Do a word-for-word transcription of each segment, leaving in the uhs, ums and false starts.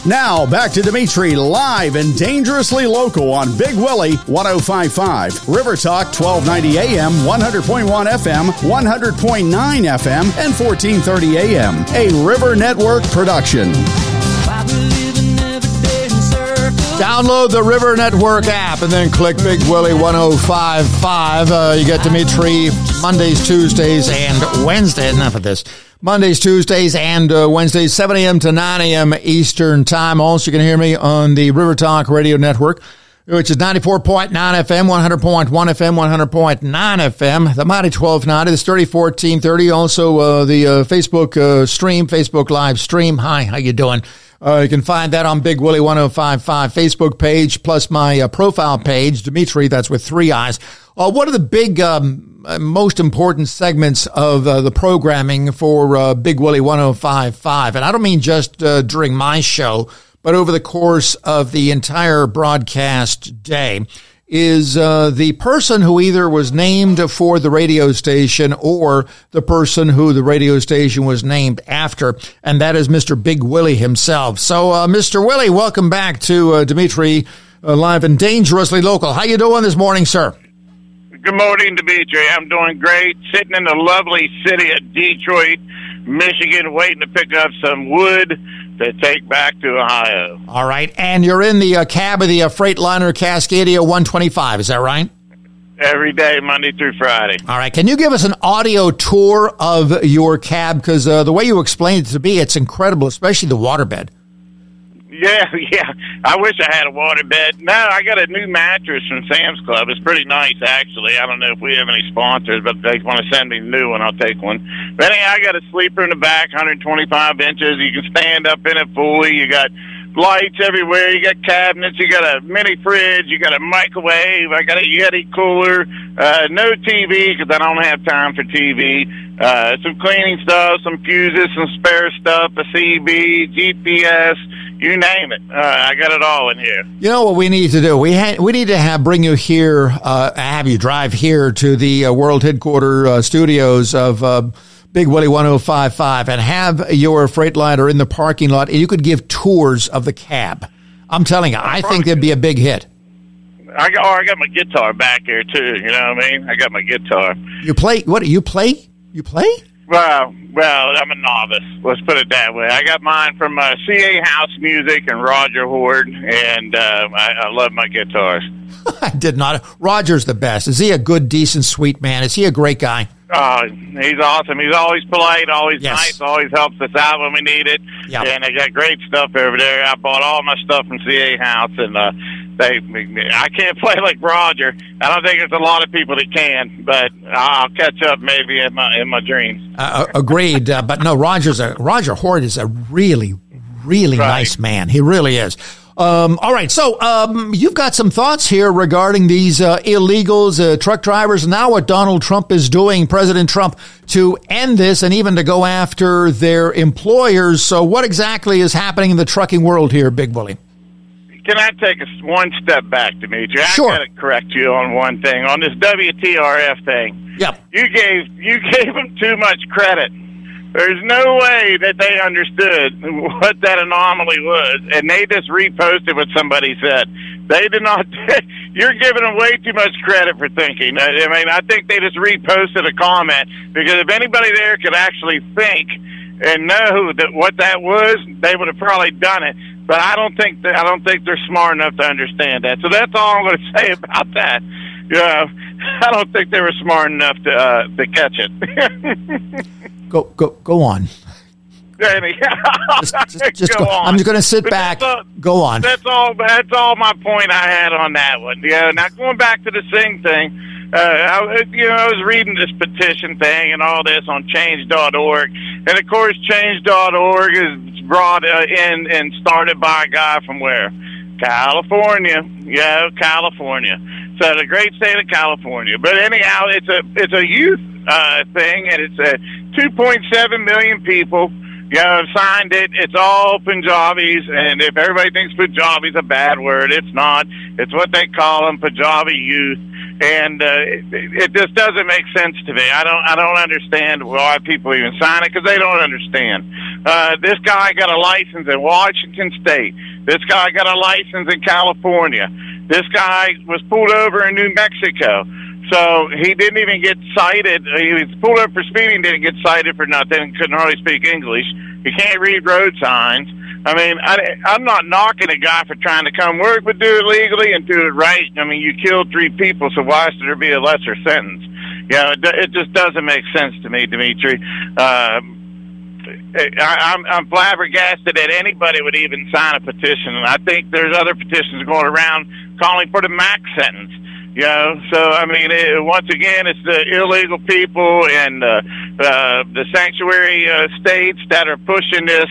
Now, back to Dimitri, live and dangerously local on Big Willie one oh five point five. River Talk, twelve ninety A M, one hundred point one F M, one hundred point nine F M, and fourteen thirty A M. A River Network production. Download the River Network app and then click Big Willie one oh five point five. Uh, you get Dimitri Mondays, Tuesdays, and Wednesdays. Enough of this. Mondays, Tuesdays, and uh, Wednesdays, seven A M to nine A M Eastern Time. Also, you can hear me on the River Talk Radio Network, which is ninety-four point nine F M, one hundred point one F M, one hundred point nine F M, the Mighty twelve ninety, the Sturdy fourteen thirty, also uh, the uh, Facebook uh, stream, Facebook live stream. Hi, how you doing? Uh, you can find that on Big Willie one oh five point five Facebook page, plus my uh, profile page, Dimitri, that's with three eyes. Uh, one of the big, um, most important segments of uh, the programming for uh, Big Willie one oh five point five, and I don't mean just uh, during my show, but over the course of the entire broadcast day, is uh, the person who either was named for the radio station or the person who the radio station was named after, and that is Mister Big Willie himself. So, uh, Mister Willie, welcome back to uh, Dimitri, uh, live and dangerously local. How you doing this morning, sir? Good morning, Dimitri. I'm doing great. Sitting in the lovely city of Detroit, Michigan, waiting to pick up some wood to take back to Ohio. All right. And you're in the uh, cab of the uh, Freightliner Cascadia one twenty-five. Is that right? Every day, Monday through Friday. All right. Can you give us an audio tour of your cab? Because uh, the way you explained it to me, it's incredible, especially the waterbed. Yeah, yeah. I wish I had a waterbed. No, I got a new mattress from Sam's Club. It's pretty nice, actually. I don't know if we have any sponsors, but if they want to send me a new one, I'll take one. But anyhow, I got a sleeper in the back, one hundred twenty-five inches. You can stand up in it fully. You got lights everywhere. You got cabinets. You got a mini fridge. You got a microwave. I got a Yeti cooler. Uh, no T V because I don't have time for T V. Uh, some cleaning stuff, some fuses, some spare stuff, a C B, G P S. You name it. Uh, I got it all in here. You know what we need to do? We ha- we need to have bring you here, uh, have you drive here to the uh, world headquarter uh, studios of uh, Big Willie one oh five point five and have your Freightliner in the parking lot, and you could give tours of the cab. I'm telling you, I think that'd be a big hit. I got, oh, I got my guitar back here, too. You know what I mean? I got my guitar. You play? What, you play? You play? Well, well, I'm a novice. Let's put it that way. I got mine from uh, C A House Music and Roger Horde, and uh, I, I love my guitars. I did not. Roger's the best. Is he a good, decent, sweet man? Is he a great guy? Oh, he's awesome. He's always polite, always yes. nice, always helps us out when we need it. Yep. And they got great stuff over there. I bought all my stuff from C A House, and uh, they. I can't play like Roger. I don't think there's a lot of people that can, but I'll catch up maybe in my in my dreams. Uh, agreed, uh, but no, Roger's a Roger Horde is a really, really right. nice man. He really is. Um, all right, so um, you've got some thoughts here regarding these uh, illegals, uh, truck drivers, and now what Donald Trump is doing, President Trump, to end this and even to go after their employers. So what exactly is happening in the trucking world here, Big Willie? Can I take a, one step back, Dimitri? Sure. I got to correct you on one thing. On this W T R F thing, yep. you gave you gave them too much credit. There's no way that they understood what that anomaly was, and they just reposted what somebody said. They did not. You're giving them way too much credit for thinking. I mean, I think they just reposted a comment, because if anybody there could actually think and know that what that was, they would have probably done it. But I don't think that, I don't think they're smart enough to understand that. So that's all I'm going to say about that. You know, I don't think they were smart enough to uh, to catch it. Go go go on. just, just, just go, go on. I'm just going to sit but back. All, go on. That's all. That's all my point I had on that one. Yeah. Now going back to the Sing thing, uh, I, you know, I was reading this petition thing and all this on change dot org, and of course, change dot org is brought uh, in and started by a guy from where? California. Yeah, California. So the great state of California. But anyhow, it's a it's a youth uh, thing, and it's a two point seven million people. You know, have signed it. It's all Punjabis, and if everybody thinks Punjabi's a bad word, it's not. It's what they call them, Punjabi youth. And uh, it, it just doesn't make sense to me. I don't I don't understand why people even sign it, because they don't understand. Uh, this guy got a license in Washington State. This guy got a license in California. This guy was pulled over in New Mexico. So he didn't even get cited. He was pulled over for speeding, didn't get cited for nothing, couldn't hardly speak English. He can't read road signs. I mean, I, I'm not knocking a guy for trying to come work, but do it legally and do it right. I mean, you killed three people, so why should there be a lesser sentence? You know, it, it just doesn't make sense to me, Dimitri. Uh, I, I'm, I'm flabbergasted that anybody would even sign a petition. I think there's other petitions going around calling for the max sentence. You know, so, I mean, it, once again, it's the illegal people and uh, uh, the sanctuary uh, states that are pushing this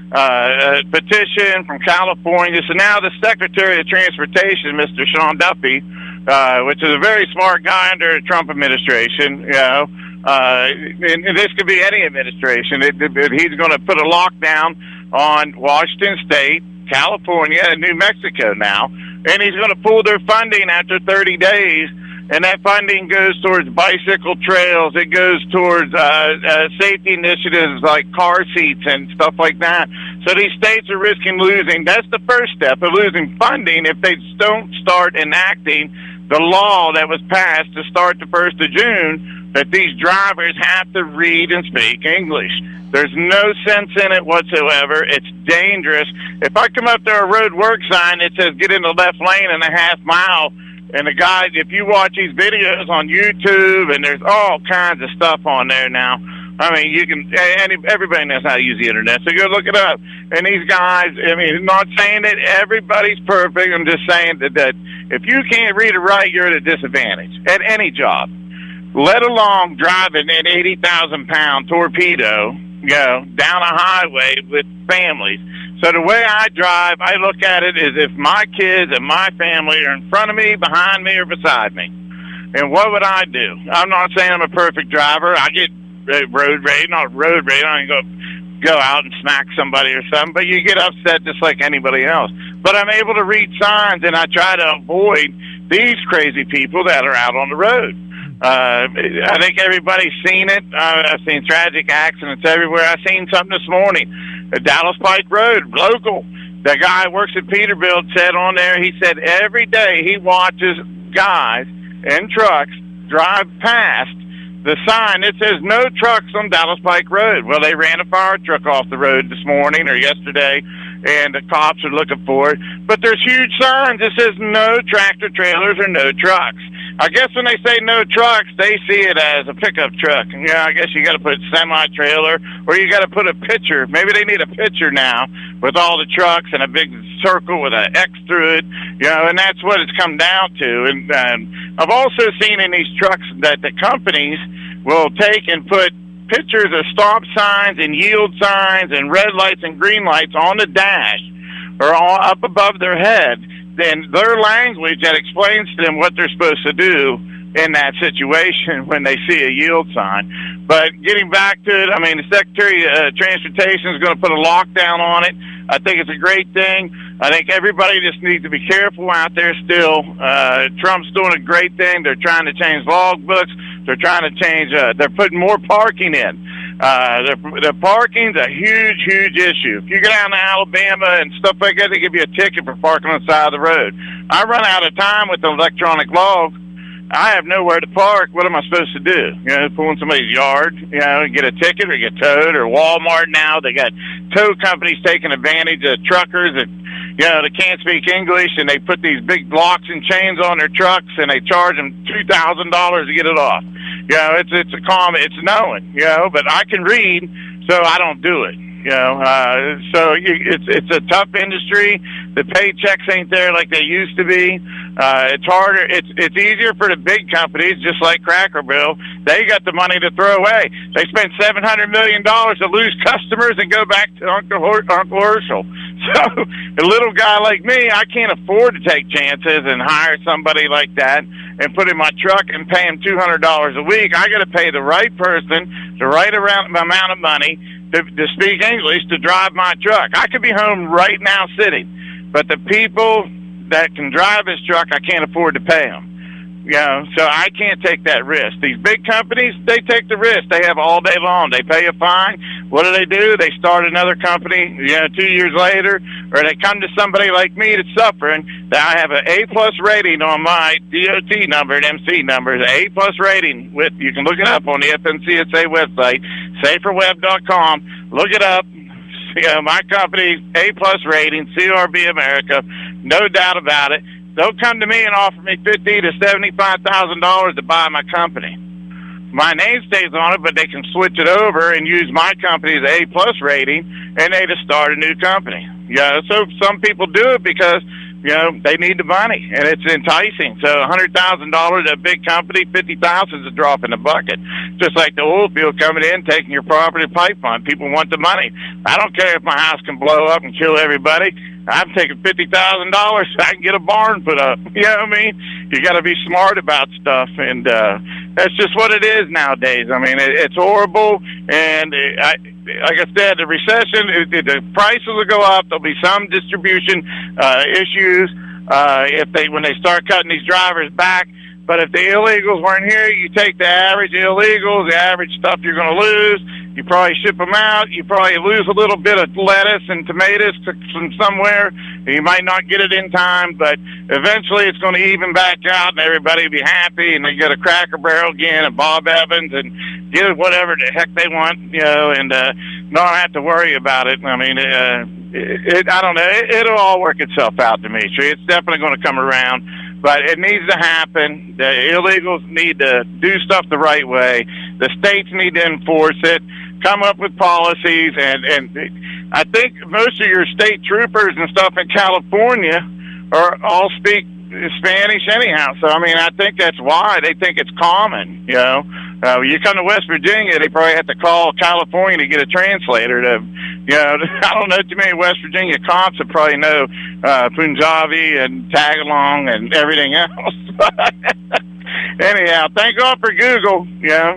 uh, petition from California. So now the Secretary of Transportation, Mister Sean Duffy, uh, which is a very smart guy under the Trump administration, you know, uh, and, and this could be any administration. It, it, he's going to put a lockdown on Washington State, California, and New Mexico now. And he's going to pull their funding after thirty days, and that funding goes towards bicycle trails. It goes towards uh, uh, safety initiatives like car seats and stuff like that. So these states are risking losing. That's the first step of losing funding if they don't start enacting the law that was passed to start the first of June, that these drivers have to read and speak English. There's no sense in it whatsoever. It's dangerous. If I come up to a road work sign that says get in the left lane in a half mile, and the guy, if you watch these videos on YouTube, and there's all kinds of stuff on there now. I mean, you can, and everybody knows how to use the internet, so go look it up. And these guys, I mean, I'm not saying that everybody's perfect. I'm just saying that, that if you can't read or write, you're at a disadvantage at any job, let alone driving an eighty thousand pound torpedo, you know, down a highway with families. So the way I drive, I look at it as if my kids and my family are in front of me, behind me, or beside me. And what would I do? I'm not saying I'm a perfect driver. I get road rage, not road rage. I don't go go out and smack somebody or something, but you get upset just like anybody else. But I'm able to read signs, and I try to avoid these crazy people that are out on the road. Uh, I think everybody's seen it. Uh, I've seen tragic accidents everywhere. I've seen something this morning. Dallas Pike Road, local. The guy who works at Peterbilt said on there, he said every day he watches guys in trucks drive past the sign that says no trucks on Dallas Pike Road. Well, they ran a fire truck off the road this morning or yesterday, and the cops are looking for it. But there's huge signs that says no tractor trailers or no trucks. I guess when they say no trucks, they see it as a pickup truck. And, yeah, I guess you got to put semi-trailer, or you got to put a picture. Maybe they need a picture now with all the trucks and a big circle with an X through it, you know, and that's what it's come down to. And um, I've also seen in these trucks that the companies will take and put pictures of stop signs and yield signs and red lights and green lights on the dash or all up above their head. Then their language that explains to them what they're supposed to do in that situation when they see a yield sign. But getting back to it, I mean, the Secretary of uh, Transportation is going to put a lockdown on it. I think it's a great thing. I think everybody just needs to be careful out there still. Uh, Trump's doing a great thing. They're trying to change logbooks. They're trying to change, uh, they're putting more parking in. Uh, the, the parking's a huge, huge issue. If you go down to Alabama and stuff like that, they give you a ticket for parking on the side of the road. I run out of time with the electronic log. I have nowhere to park. What am I supposed to do? You know, pull in somebody's yard, you know, get a ticket or get towed, or Walmart now. They got tow companies taking advantage of truckers that, you know, they can't speak English, and they put these big blocks and chains on their trucks, and they charge them two thousand dollars to get it off. You know, it's it's a common, it's knowing, you know, but I can read, so I don't do it. You know, uh, so you, it's it's a tough industry. The paychecks ain't there like they used to be. Uh, it's harder. It's it's easier for the big companies, just like Cracker Barrel. They got the money to throw away. They spent seven hundred million dollars to lose customers and go back to Uncle Hor- Uncle Herschel. So a little guy like me, I can't afford to take chances and hire somebody like that and put in my truck and pay him two hundred dollars a week. I got to pay the right person the right around amount of money to, to speak English to drive my truck. I could be home right now sitting, but the people that can drive this truck, I can't afford to pay them. You know, so I can't take that risk. These big companies, they take the risk. They have all day long. They pay a fine. What do they do? They start another company, you know, two years later, or they come to somebody like me that's suffering. That I have an A-plus rating on my D O T number and M C number. It's an A-plus rating. With You can look it up on the F N C S A website, safer web dot com. Look it up. You know, my company, A-plus rating, C R B America, no doubt about it. They'll come to me and offer me fifty to seventy-five thousand dollars to buy my company. My name stays on it, but they can switch it over and use my company's A plus rating, and they just start a new company. Yeah, so some people do it because you know they need the money, and it's enticing. So a hundred thousand dollars at a big company, fifty thousand is a drop in the bucket. Just like the oil field coming in, taking your property pipeline. People want the money. I don't care if my house can blow up and kill everybody. I'm taking fifty thousand dollars so I can get a barn put up. You know what I mean? You got to be smart about stuff, and uh, that's just what it is nowadays. I mean, it, it's horrible, and it, I, like I said, the recession, it, it, the prices will go up. There'll be some distribution uh, issues uh, if they when they start cutting these drivers back. But if the illegals weren't here, you take the average illegals, the average stuff you're going to lose. You probably ship them out. You probably lose a little bit of lettuce and tomatoes from somewhere. You might not get it in time, but eventually it's going to even back out, and everybody will be happy, and they get a Cracker Barrel again and Bob Evans and get whatever the heck they want, you know, and uh, not have to worry about it. I mean, uh, it, it, I don't know. It, it'll all work itself out, Dimitri. It's definitely going to come around. But it needs to happen. The illegals need to do stuff the right way. The states need to enforce it, come up with policies, and, and I think most of your state troopers and stuff in California are all speak Spanish anyhow. So, I mean, I think that's why they think it's common, you know. Uh, you come to West Virginia, they probably have to call California to get a translator to, you know, I don't know too many West Virginia cops that probably know uh, Punjabi and Tagalong and everything else. Anyhow, thank God for Google, you know.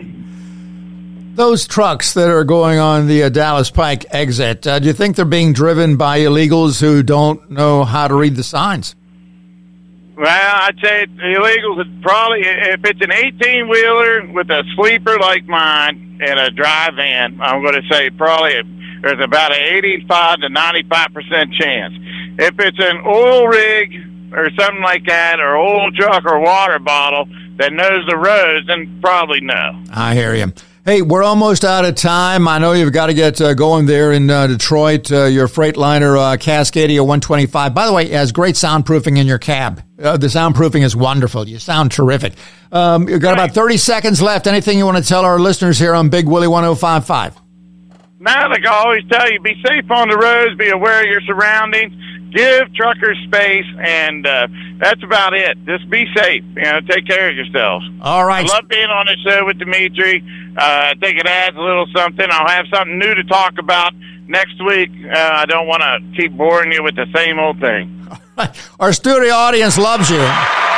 Those trucks that are going on the uh, Dallas Pike exit, uh, do you think they're being driven by illegals who don't know how to read the signs? Well, I'd say illegals would probably, if it's an eighteen-wheeler with a sleeper like mine and a dry van, I'm going to say probably there's about an eighty-five to ninety-five percent chance. If it's an oil rig or something like that, or oil truck or water bottle that knows the roads, then probably no. I hear you. Hey, we're almost out of time. I know you've got to get uh, going there in uh, Detroit. Uh, your Freightliner uh, Cascadia one twenty-five. By the way, it has great soundproofing in your cab. Uh, the soundproofing is wonderful. You sound terrific. Um, you've got about thirty seconds left. Anything you want to tell our listeners here on Big Willie one oh five point five? Now, like I always tell you, be safe on the roads. Be aware of your surroundings. Give truckers space, and uh, that's about it. Just be safe. You know, take care of yourselves. All right. I love being on the show with Dimitri. Uh, I think it adds a little something. I'll have something new to talk about next week. Uh, I don't want to keep boring you with the same old thing. All right. Our studio audience loves you.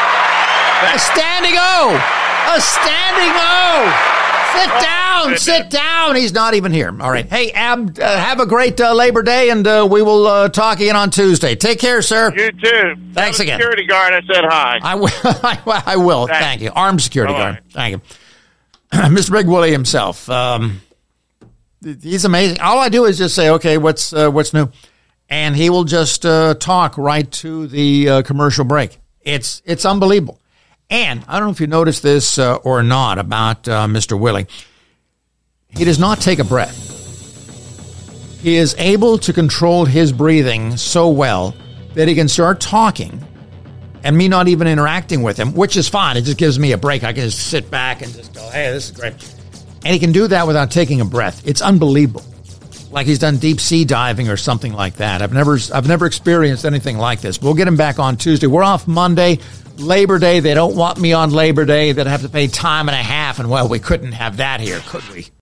A standing O! A standing O! Sit down, sit down. He's not even here. All right. Hey, Ab, uh, have a great uh, Labor Day, and uh, we will uh, talk again on Tuesday. Take care, sir. You too. Thanks Tell the again. Security guard, I said hi. I will. I will. Thank, Thank you. Armed security All guard. right. Thank you. Mister Big Willie himself. Um, he's amazing. All I do is just say, okay, what's uh, what's new? And he will just uh, talk right to the uh, commercial break. It's it's unbelievable. And I don't know if you noticed this uh, or not about uh, Mister Willie. He does not take a breath. He is able to control his breathing so well that he can start talking and me not even interacting with him, which is fine. It just gives me a break. I can just sit back and just go, hey, this is great. And he can do that without taking a breath. It's unbelievable. Like he's done deep sea diving or something like that. I've never I've never experienced anything like this. We'll get him back on Tuesday. We're off Monday, Labor Day. They don't want me on Labor Day. They'd have to pay time and a half. And, well, we couldn't have that here, could we?